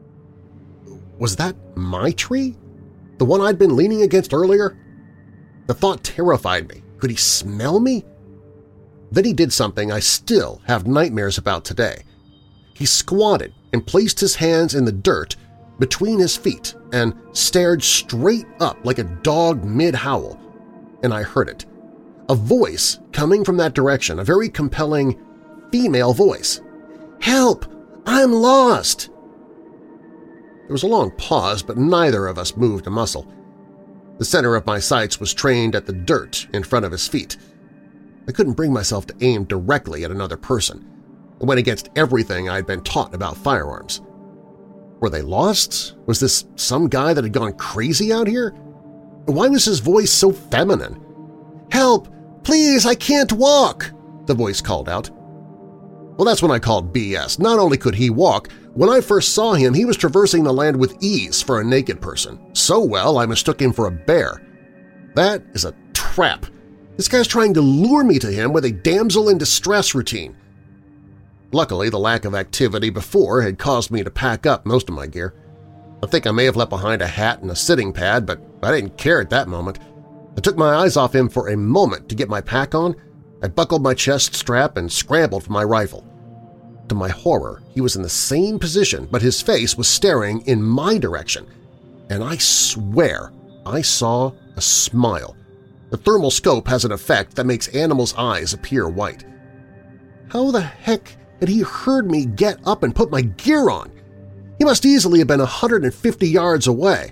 Was that my tree? The one I'd been leaning against earlier? The thought terrified me. Could he smell me? Then he did something I still have nightmares about today. He squatted and placed his hands in the dirt between his feet and stared straight up like a dog mid-howl, and I heard it. A voice coming from that direction, a very compelling female voice. "Help! I'm lost!" There was a long pause, but neither of us moved a muscle. The center of my sights was trained at the dirt in front of his feet. I couldn't bring myself to aim directly at another person. It went against everything I'd been taught about firearms. Were they lost? Was this some guy that had gone crazy out here? Why was his voice so feminine? "Help! Please, I can't walk!" the voice called out. Well, that's when I called B S. Not only could he walk, when I first saw him he was traversing the land with ease for a naked person. So well I mistook him for a bear. That is a trap. This guy's trying to lure me to him with a damsel in distress routine. Luckily, the lack of activity before had caused me to pack up most of my gear. I think I may have left behind a hat and a sitting pad, but I didn't care at that moment. I took my eyes off him for a moment to get my pack on. I buckled my chest strap and scrambled for my rifle. To my horror, he was in the same position, but his face was staring in my direction, and I swear I saw a smile. The thermal scope has an effect that makes animals' eyes appear white. How the heck had he heard me get up and put my gear on? He must easily have been a hundred fifty yards away.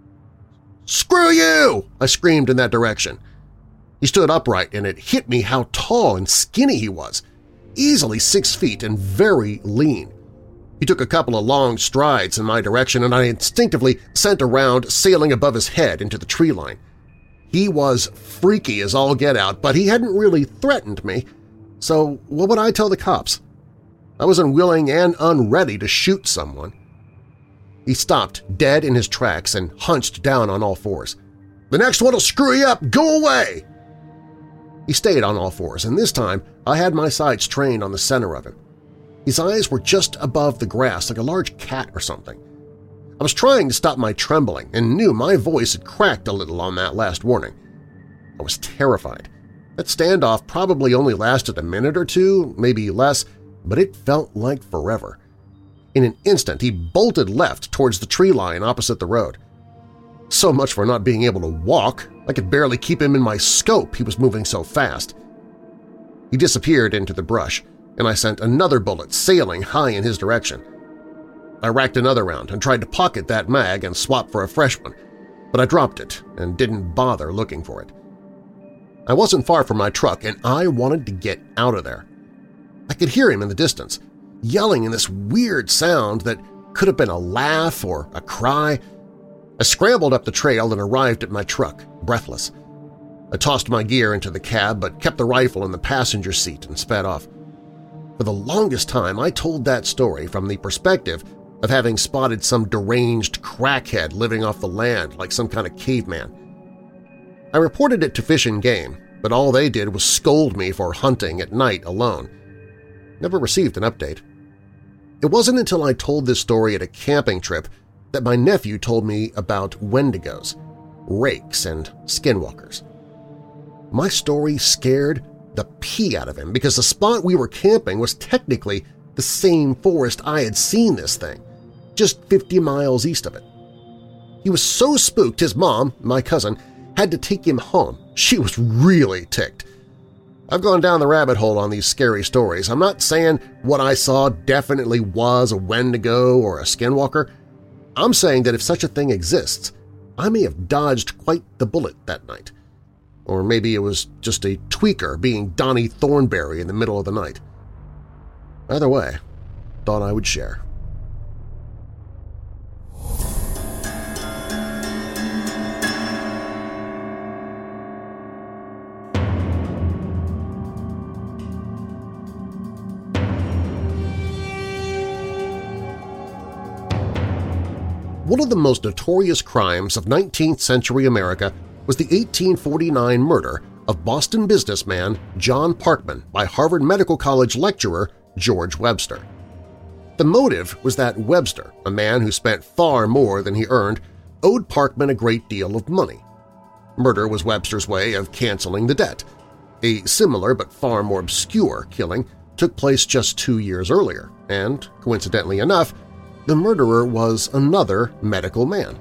"Screw you!" I screamed in that direction. He stood upright, and it hit me how tall and skinny he was, easily six feet and very lean. He took a couple of long strides in my direction, and I instinctively sent a round sailing above his head into the tree line. He was freaky as all get out, but he hadn't really threatened me, so what would I tell the cops? I was unwilling and unready to shoot someone. He stopped dead in his tracks and hunched down on all fours. "The next one will screw you up! Go away!" He stayed on all fours, and this time I had my sights trained on the center of him. His eyes were just above the grass like a large cat or something. I was trying to stop my trembling and knew my voice had cracked a little on that last warning. I was terrified. That standoff probably only lasted a minute or two, maybe less, but it felt like forever. In an instant, he bolted left towards the tree line opposite the road. So much for not being able to walk. I could barely keep him in my scope, he was moving so fast. He disappeared into the brush, and I sent another bullet sailing high in his direction. I racked another round and tried to pocket that mag and swap for a fresh one, but I dropped it and didn't bother looking for it. I wasn't far from my truck, and I wanted to get out of there. I could hear him in the distance, yelling in this weird sound that could have been a laugh or a cry. I scrambled up the trail and arrived at my truck, breathless. I tossed my gear into the cab but kept the rifle in the passenger seat and sped off. For the longest time, I told that story from the perspective of having spotted some deranged crackhead living off the land like some kind of caveman. I reported it to Fish and Game, but all they did was scold me for hunting at night alone. Never received an update. It wasn't until I told this story at a camping trip that my nephew told me about wendigos, rakes, and skinwalkers. My story scared the pee out of him because the spot we were camping was technically the same forest I had seen this thing, just fifty miles east of it. He was so spooked his mom, my cousin, had to take him home. She was really ticked. I've gone down the rabbit hole on these scary stories. I'm not saying what I saw definitely was a wendigo or a skinwalker. I'm saying that if such a thing exists, I may have dodged quite the bullet that night. Or maybe it was just a tweaker being Donnie Thornberry in the middle of the night. Either way, thought I would share. One of the most notorious crimes of nineteenth century America was the eighteen forty-nine murder of Boston businessman John Parkman by Harvard Medical College lecturer George Webster. The motive was that Webster, a man who spent far more than he earned, owed Parkman a great deal of money. Murder was Webster's way of canceling the debt. A similar but far more obscure killing took place just two years earlier, and, coincidentally enough, the murderer was another medical man.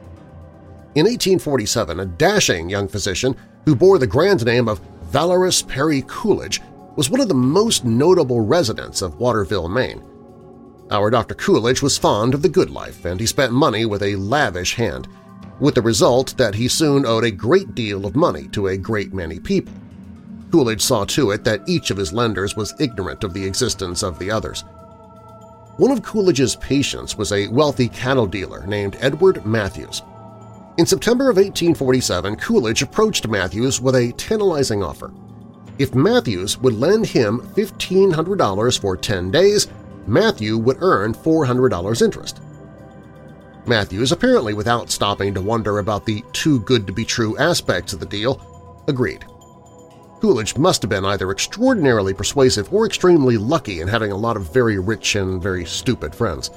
In eighteen forty-seven, a dashing young physician who bore the grand name of Valoris Perry Coolidge was one of the most notable residents of Waterville, Maine. Our Doctor Coolidge was fond of the good life, and he spent money with a lavish hand, with the result that he soon owed a great deal of money to a great many people. Coolidge saw to it that each of his lenders was ignorant of the existence of the others. One of Coolidge's patients was a wealthy cattle dealer named Edward Matthews. In September of eighteen forty-seven, Coolidge approached Matthews with a tantalizing offer. If Matthews would lend him fifteen hundred dollars for ten days, Matthew would earn four hundred dollars interest. Matthews, apparently without stopping to wonder about the too-good-to-be-true aspects of the deal, agreed. Coolidge must have been either extraordinarily persuasive or extremely lucky in having a lot of very rich and very stupid friends.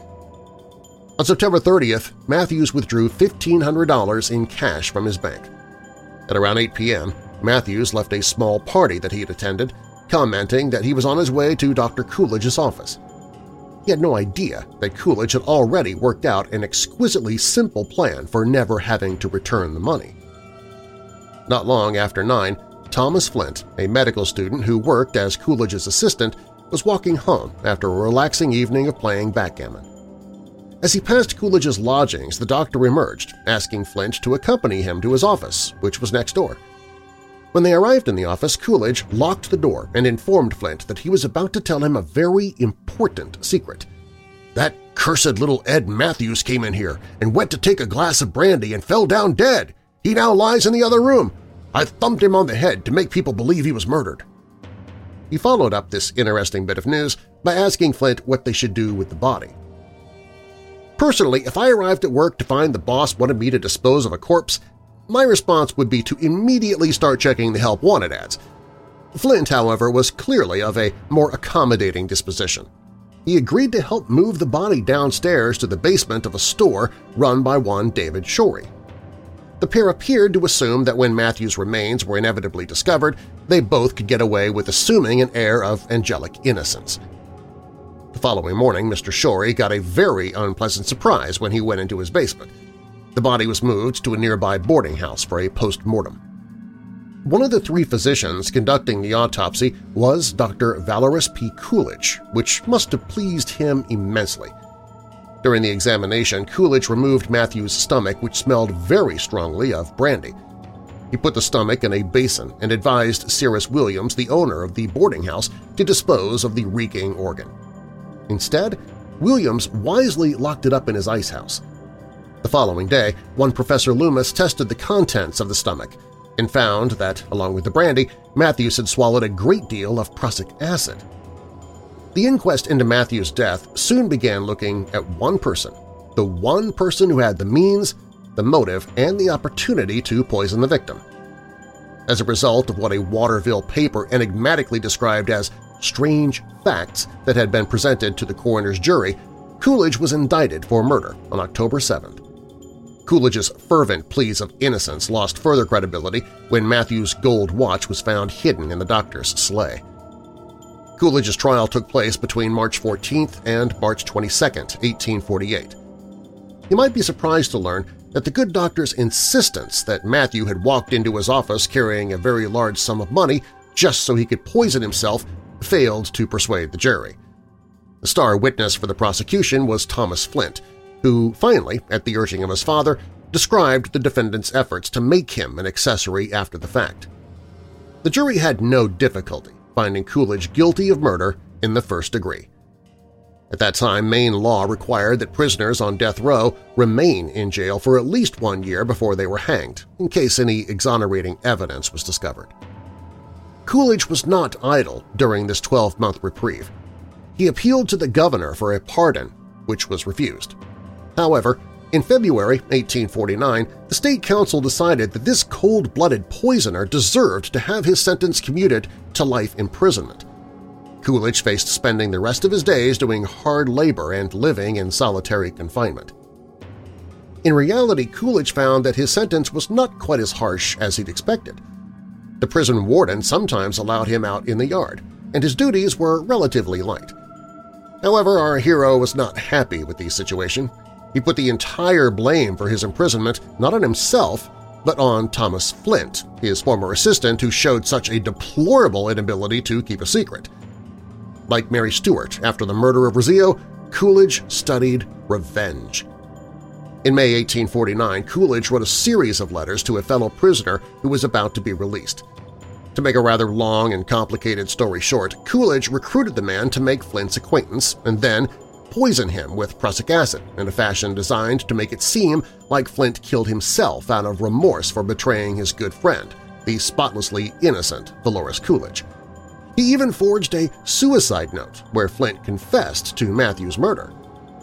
On September thirtieth, Matthews withdrew fifteen hundred dollars in cash from his bank. At around eight p m, Matthews left a small party that he had attended, commenting that he was on his way to Doctor Coolidge's office. He had no idea that Coolidge had already worked out an exquisitely simple plan for never having to return the money. Not long after nine, Thomas Flint, a medical student who worked as Coolidge's assistant, was walking home after a relaxing evening of playing backgammon. As he passed Coolidge's lodgings, the doctor emerged, asking Flint to accompany him to his office, which was next door. When they arrived in the office, Coolidge locked the door and informed Flint that he was about to tell him a very important secret. "That cursed little Ed Matthews came in here and went to take a glass of brandy and fell down dead. He now lies in the other room. I thumped him on the head to make people believe he was murdered." He followed up this interesting bit of news by asking Flint what they should do with the body. "Personally, if I arrived at work to find the boss wanted me to dispose of a corpse, my response would be to immediately start checking the help wanted ads." Flint, however, was clearly of a more accommodating disposition. He agreed to help move the body downstairs to the basement of a store run by one David Shorey. The pair appeared to assume that when Matthews' remains were inevitably discovered, they both could get away with assuming an air of angelic innocence. The following morning, Mister Shorey got a very unpleasant surprise when he went into his basement. The body was moved to a nearby boarding house for a post-mortem. One of the three physicians conducting the autopsy was Doctor Valoris P. Coolidge, which must have pleased him immensely. During the examination, Coolidge removed Matthew's stomach, which smelled very strongly of brandy. He put the stomach in a basin and advised Cyrus Williams, the owner of the boarding house, to dispose of the reeking organ. Instead, Williams wisely locked it up in his ice house. The following day, one Professor Loomis tested the contents of the stomach and found that, along with the brandy, Matthews had swallowed a great deal of prussic acid. The inquest into Matthews' death soon began looking at one person, the one person who had the means, the motive, and the opportunity to poison the victim. As a result of what a Waterville paper enigmatically described as strange facts that had been presented to the coroner's jury, Coolidge was indicted for murder on October seventh. Coolidge's fervent pleas of innocence lost further credibility when Matthews' gold watch was found hidden in the doctor's sleigh. Coolidge's trial took place between March fourteenth and March twenty-second, eighteen forty-eight. You might be surprised to learn that the good doctor's insistence that Matthew had walked into his office carrying a very large sum of money just so he could poison himself failed to persuade the jury. The star witness for the prosecution was Thomas Flint, who finally, at the urging of his father, described the defendant's efforts to make him an accessory after the fact. The jury had no difficulty finding Coolidge guilty of murder in the first degree. At that time, Maine law required that prisoners on death row remain in jail for at least one year before they were hanged, in case any exonerating evidence was discovered. Coolidge was not idle during this twelve-month reprieve. He appealed to the governor for a pardon, which was refused. However, in February eighteen forty-nine, the state council decided that this cold-blooded poisoner deserved to have his sentence commuted to life imprisonment. Coolidge faced spending the rest of his days doing hard labor and living in solitary confinement. In reality, Coolidge found that his sentence was not quite as harsh as he'd expected. The prison warden sometimes allowed him out in the yard, and his duties were relatively light. However, our hero was not happy with the situation. He put the entire blame for his imprisonment not on himself, but on Thomas Flint, his former assistant who showed such a deplorable inability to keep a secret. Like Mary Stuart after the murder of Rizzio, Coolidge studied revenge. In May eighteen forty-nine, Coolidge wrote a series of letters to a fellow prisoner who was about to be released. To make a rather long and complicated story short, Coolidge recruited the man to make Flint's acquaintance and then poison him with prussic acid in a fashion designed to make it seem like Flint killed himself out of remorse for betraying his good friend, the spotlessly innocent Valoris Coolidge. He even forged a suicide note where Flint confessed to Matthew's murder.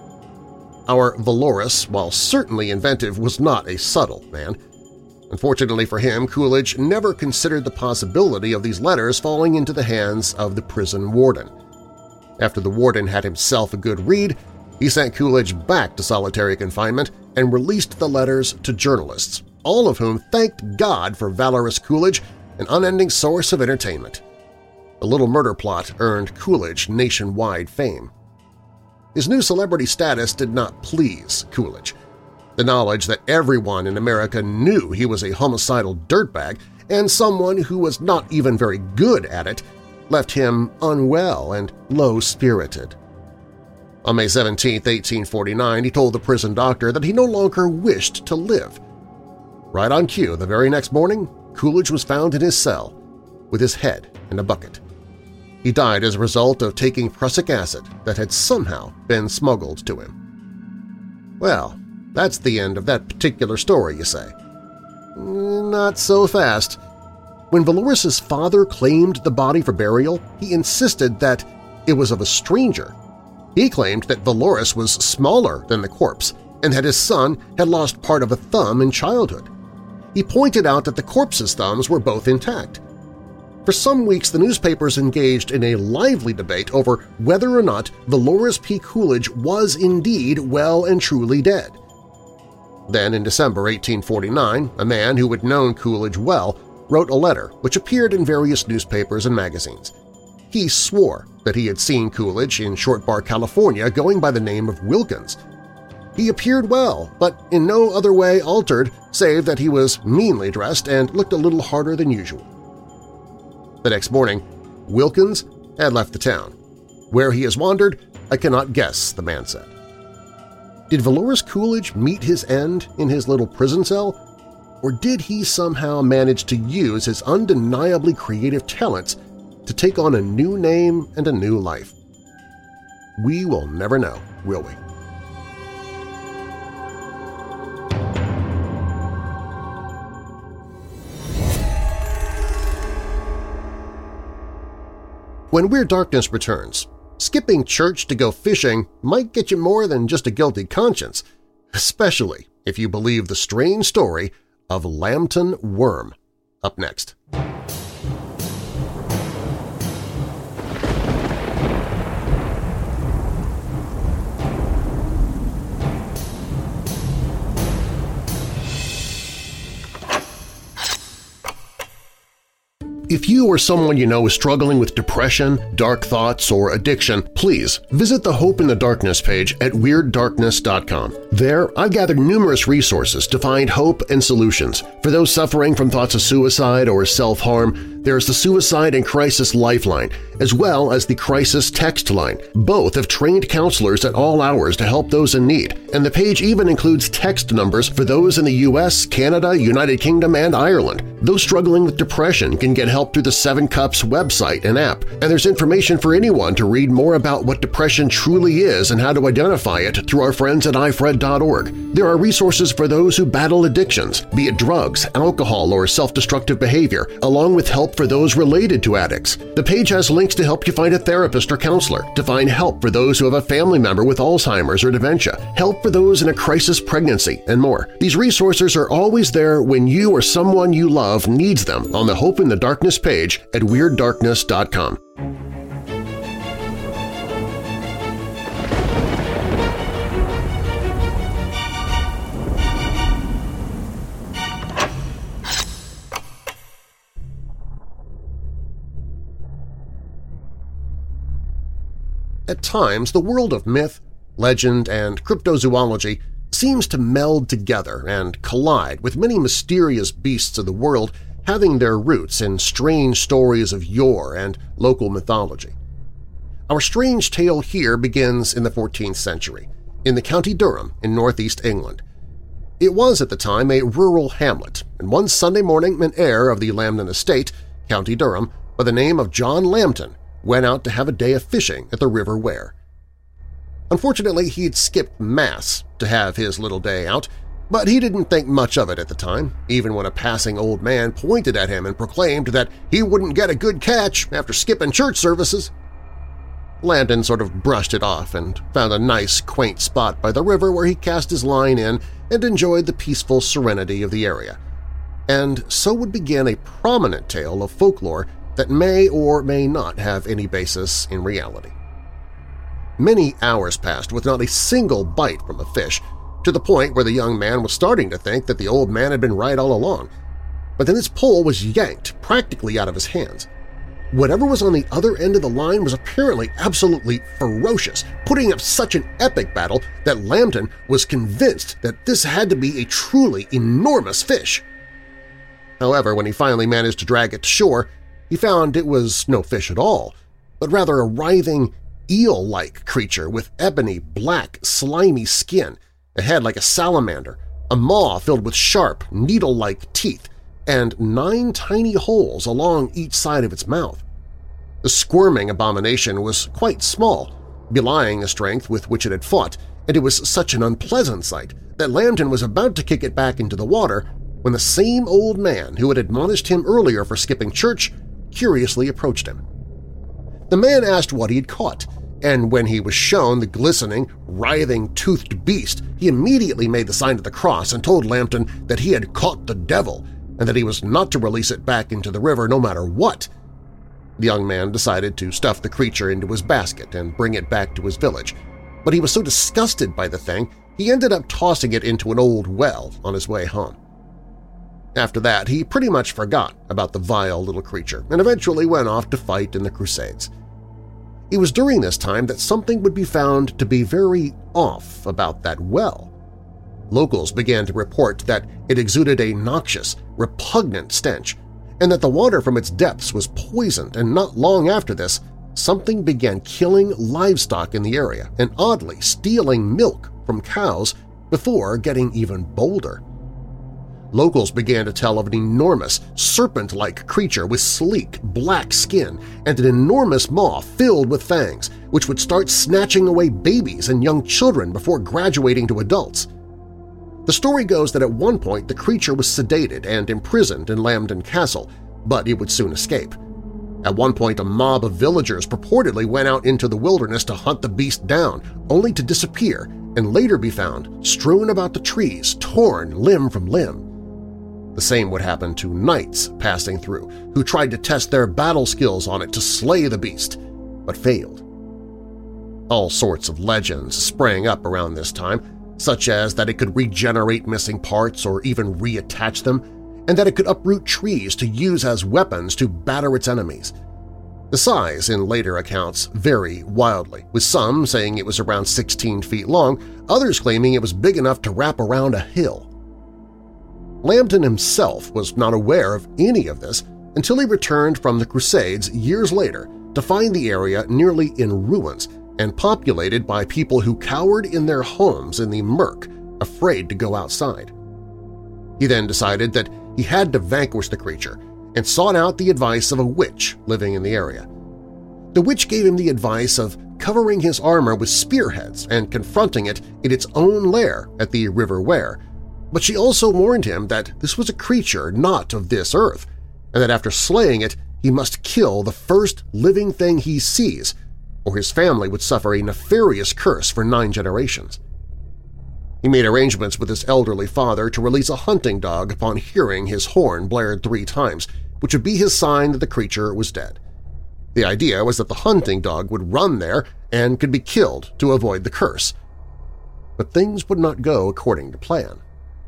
Our Valoris, while certainly inventive, was not a subtle man. Unfortunately for him, Coolidge never considered the possibility of these letters falling into the hands of the prison warden. After the warden had himself a good read, he sent Coolidge back to solitary confinement and released the letters to journalists, all of whom thanked God for Valoris Coolidge, an unending source of entertainment. The little murder plot earned Coolidge nationwide fame. His new celebrity status did not please Coolidge. The knowledge that everyone in America knew he was a homicidal dirtbag and someone who was not even very good at it left him unwell and low-spirited. On May seventeenth, eighteen forty-nine, he told the prison doctor that he no longer wished to live. Right on cue, the very next morning, Coolidge was found in his cell with his head in a bucket. He died as a result of taking prussic acid that had somehow been smuggled to him. Well, that's the end of that particular story, you say. Not so fast. When Valoris's father claimed the body for burial, he insisted that it was of a stranger. He claimed that Valoris was smaller than the corpse and that his son had lost part of a thumb in childhood. He pointed out that the corpse's thumbs were both intact. For some weeks, the newspapers engaged in a lively debate over whether or not Valoris P. Coolidge was indeed well and truly dead. Then, in December eighteen forty-nine, a man who had known Coolidge well wrote a letter which appeared in various newspapers and magazines. He swore that he had seen Coolidge in Short Bar, California, going by the name of Wilkins. He appeared well, but in no other way altered save that he was meanly dressed and looked a little harder than usual. The next morning, Wilkins had left the town. Where he has wandered, I cannot guess, the man said. Did Valoris Coolidge meet his end in his little prison cell? Or did he somehow manage to use his undeniably creative talents to take on a new name and a new life? We will never know, will we? When Weird Darkness returns, skipping church to go fishing might get you more than just a guilty conscience, especially if you believe the strange story of Lambton Worm. Up next. If you or someone you know is struggling with depression, dark thoughts, or addiction, please visit the Hope in the Darkness page at Weird Darkness dot com. There, I've gathered numerous resources to find hope and solutions. For those suffering from thoughts of suicide or self-harm, there's the Suicide and Crisis Lifeline, as well as the Crisis Text Line. Both have trained counselors at all hours to help those in need, and the page even includes text numbers for those in the U S, Canada, United Kingdom, and Ireland. Those struggling with depression can get help through the Seven Cups website and app, and there's information for anyone to read more about what depression truly is and how to identify it through our friends at i fred dot org. There are resources for those who battle addictions, be it drugs, alcohol, or self-destructive behavior, along with help for those related to addicts. The page has links to help you find a therapist or counselor, to find help for those who have a family member with Alzheimer's or dementia, help for those in a crisis pregnancy, and more. These resources are always there when you or someone you love needs them on the Hope in the Darkness page at Weird Darkness dot com. At times, the world of myth, legend, and cryptozoology seems to meld together and collide with many mysterious beasts of the world having their roots in strange stories of yore and local mythology. Our strange tale here begins in the fourteenth century, in the County Durham in northeast England. It was at the time a rural hamlet, and one Sunday morning an heir of the Lambton estate, County Durham, by the name of John Lambton, went out to have a day of fishing at the River Wear. Unfortunately, he'd skipped Mass to have his little day out, but he didn't think much of it at the time, even when a passing old man pointed at him and proclaimed that he wouldn't get a good catch after skipping church services. Lambton sort of brushed it off and found a nice, quaint spot by the river where he cast his line in and enjoyed the peaceful serenity of the area. And so would begin a prominent tale of folklore that may or may not have any basis in reality. Many hours passed with not a single bite from a fish, to the point where the young man was starting to think that the old man had been right all along. But then his pole was yanked practically out of his hands. Whatever was on the other end of the line was apparently absolutely ferocious, putting up such an epic battle that Lambton was convinced that this had to be a truly enormous fish. However, when he finally managed to drag it to shore, he found it was no fish at all, but rather a writhing, eel-like creature with ebony, black, slimy skin, a head like a salamander, a maw filled with sharp, needle-like teeth, and nine tiny holes along each side of its mouth. The squirming abomination was quite small, belying the strength with which it had fought, and it was such an unpleasant sight that Lambton was about to kick it back into the water when the same old man who had admonished him earlier for skipping church curiously approached him. The man asked what he had caught, and when he was shown the glistening, writhing, toothed beast, he immediately made the sign of the cross and told Lambton that he had caught the devil and that he was not to release it back into the river no matter what. The young man decided to stuff the creature into his basket and bring it back to his village, but he was so disgusted by the thing he ended up tossing it into an old well on his way home. After that, he pretty much forgot about the vile little creature and eventually went off to fight in the Crusades. It was during this time that something would be found to be very off about that well. Locals began to report that it exuded a noxious, repugnant stench, and that the water from its depths was poisoned, and not long after this, something began killing livestock in the area and oddly stealing milk from cows before getting even bolder. Locals began to tell of an enormous, serpent-like creature with sleek, black skin and an enormous maw filled with fangs, which would start snatching away babies and young children before graduating to adults. The story goes that at one point the creature was sedated and imprisoned in Lambton Castle, but it would soon escape. At one point, a mob of villagers purportedly went out into the wilderness to hunt the beast down, only to disappear and later be found strewn about the trees, torn limb from limb. The same would happen to knights passing through, who tried to test their battle skills on it to slay the beast, but failed. All sorts of legends sprang up around this time, such as that it could regenerate missing parts or even reattach them, and that it could uproot trees to use as weapons to batter its enemies. The size in later accounts vary wildly, with some saying it was around sixteen feet long, others claiming it was big enough to wrap around a hill. Lambton himself was not aware of any of this until he returned from the Crusades years later to find the area nearly in ruins and populated by people who cowered in their homes in the murk, afraid to go outside. He then decided that he had to vanquish the creature and sought out the advice of a witch living in the area. The witch gave him the advice of covering his armor with spearheads and confronting it in its own lair at the River Wear, but she also warned him that this was a creature not of this earth, and that after slaying it he must kill the first living thing he sees, or his family would suffer a nefarious curse for nine generations. He made arrangements with his elderly father to release a hunting dog upon hearing his horn blared three times, which would be his sign that the creature was dead. The idea was that the hunting dog would run there and could be killed to avoid the curse. But things would not go according to plan.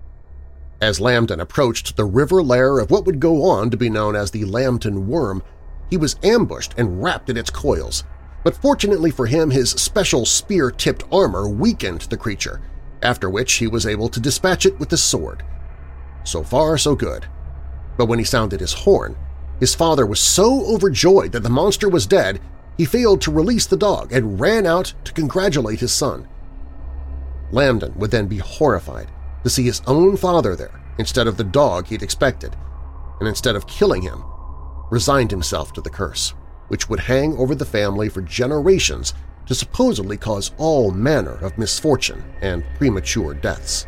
As Lambton approached the river lair of what would go on to be known as the Lambton Worm, he was ambushed and wrapped in its coils. But fortunately for him, his special spear-tipped armor weakened the creature, after which he was able to dispatch it with his sword. So far, so good. But when he sounded his horn, his father was so overjoyed that the monster was dead, he failed to release the dog and ran out to congratulate his son. Lambton would then be horrified to see his own father there instead of the dog he'd expected, and instead of killing him, resigned himself to the curse, which would hang over the family for generations to supposedly cause all manner of misfortune and premature deaths.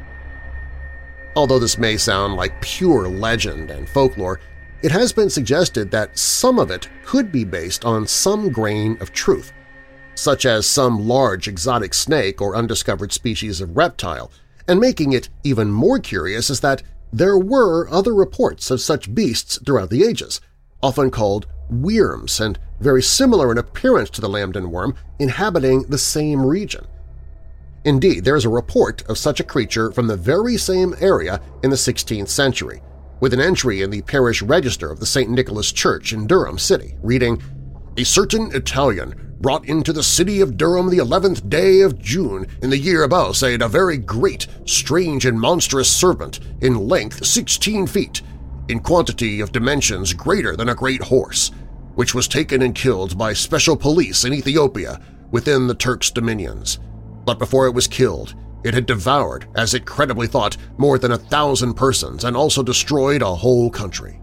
Although this may sound like pure legend and folklore, it has been suggested that some of it could be based on some grain of truth, such as some large exotic snake or undiscovered species of reptile, and making it even more curious is that there were other reports of such beasts throughout the ages, often called wyrms and very similar in appearance to the Lambton worm, inhabiting the same region. Indeed, there is a report of such a creature from the very same area in the sixteenth century, with an entry in the parish register of the Saint Nicholas Church in Durham City, reading, "A certain Italian brought into the city of Durham the eleventh day of June in the year above, said, a very great, strange, and monstrous serpent, in length sixteen feet, in quantity of dimensions greater than a great horse, which was taken and killed by special police in Ethiopia within the Turks' dominions. But before it was killed, it had devoured, as it credibly thought, more than a thousand persons and also destroyed a whole country."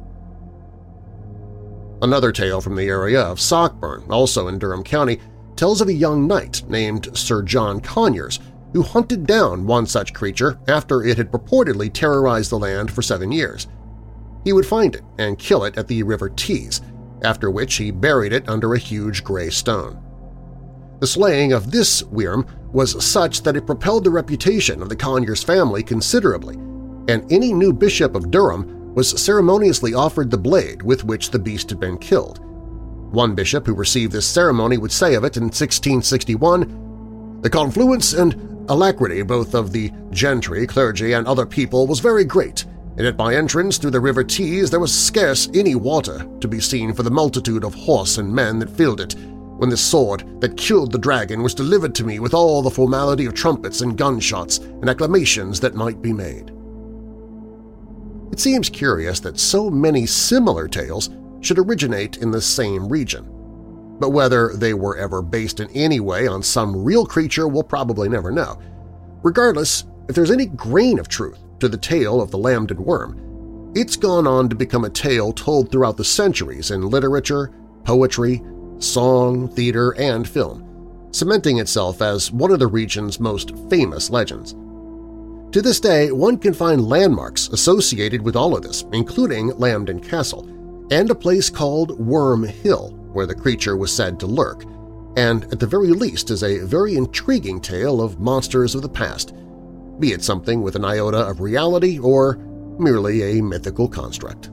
Another tale from the area of Sockburn, also in Durham County, tells of a young knight named Sir John Conyers who hunted down one such creature after it had purportedly terrorized the land for seven years. He would find it and kill it at the River Tees, after which he buried it under a huge gray stone. The slaying of this wyrm was such that it propelled the reputation of the Conyers family considerably, and any new bishop of Durham was ceremoniously offered the blade with which the beast had been killed. One bishop who received this ceremony would say of it in sixteen sixty-one, "The confluence and alacrity both of the gentry, clergy, and other people was very great, and at my entrance through the River Tees there was scarce any water to be seen for the multitude of horse and men that filled it, when the sword that killed the dragon was delivered to me with all the formality of trumpets and gunshots and acclamations that might be made." It seems curious that so many similar tales should originate in the same region, but whether they were ever based in any way on some real creature we'll probably never know. Regardless, if there's any grain of truth to the tale of the Lambton Worm, it's gone on to become a tale told throughout the centuries in literature, poetry, song, theater, and film, cementing itself as one of the region's most famous legends. To this day, one can find landmarks associated with all of this, including Lambton Castle, and a place called Worm Hill, where the creature was said to lurk, and at the very least is a very intriguing tale of monsters of the past, be it something with an iota of reality or merely a mythical construct.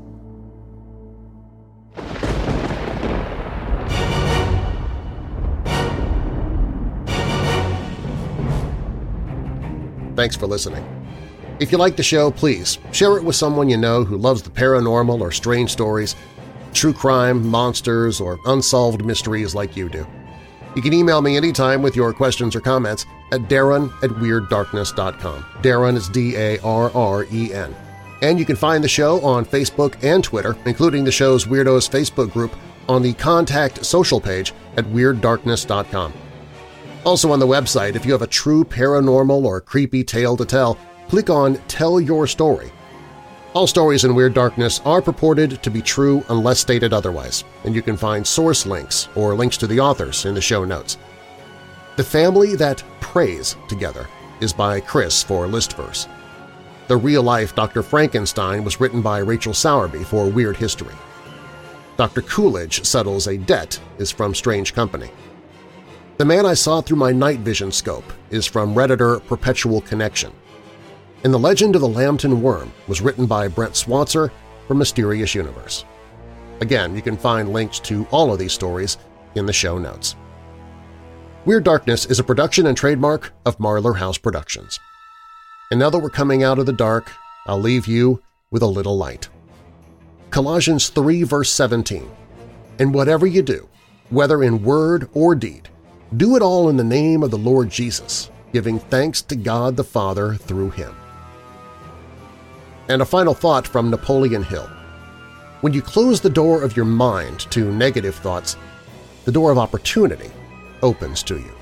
Thanks for listening. If you like the show, please share it with someone you know who loves the paranormal or strange stories, true crime, monsters, or unsolved mysteries like you do. You can email me anytime with your questions or comments at darren at weird darkness dot com. Darren is D A R R E N. And you can find the show on Facebook and Twitter, including the show's Weirdos Facebook group, on the Contact Social page at weird darkness dot com. Also on the website, if you have a true paranormal or creepy tale to tell, click on Tell Your Story. All stories in Weird Darkness are purported to be true unless stated otherwise, and you can find source links or links to the authors in the show notes. The Family That Prays Together is by Chris for Listverse. The real-life Doctor Frankenstein was written by Rachel Sowerby for Weird History. Doctor Coolidge Settles a Debt is from Strange Company. The Man I Saw Through My Night Vision Scope is from Redditor Perpetual Connection. And The Legend of the Lambton Worm was written by Brent Swatzer for Mysterious Universe. Again, you can find links to all of these stories in the show notes. Weird Darkness is a production and trademark of Marlar House Productions. And now that we're coming out of the dark, I'll leave you with a little light. Colossians three verse seventeen, "And whatever you do, whether in word or deed, do it all in the name of the Lord Jesus, giving thanks to God the Father through Him." And a final thought from Napoleon Hill. When you close the door of your mind to negative thoughts, the door of opportunity opens to you.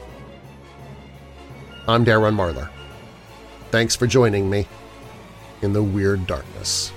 I'm Darren Marlar. Thanks for joining me in the Weird Darkness.